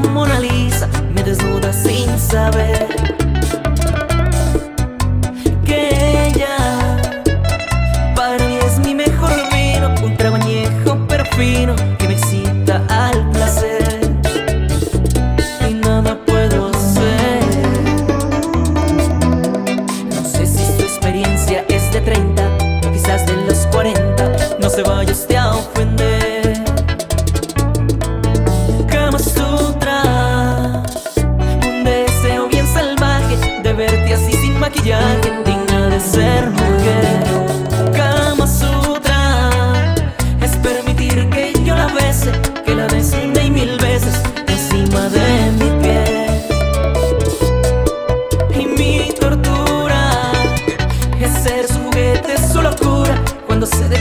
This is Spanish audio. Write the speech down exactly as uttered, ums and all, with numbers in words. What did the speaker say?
Mona Lisa me desnuda sin saber que ella para mí es mi mejor vino, un trago añejo pero fino que me excita al placer y nada puedo hacer. No sé si su experiencia es de treinta o quizás de los cuarenta, no se vaya usted a ofender. Kama Sutra, un deseo bien salvaje de verte así sin maquillaje, digna de ser mujer. Kama Sutra es permitir que yo la bese, que la desnude y mil veces encima de mi piel. Y mi tortura es ser su juguete, su locura, cuando se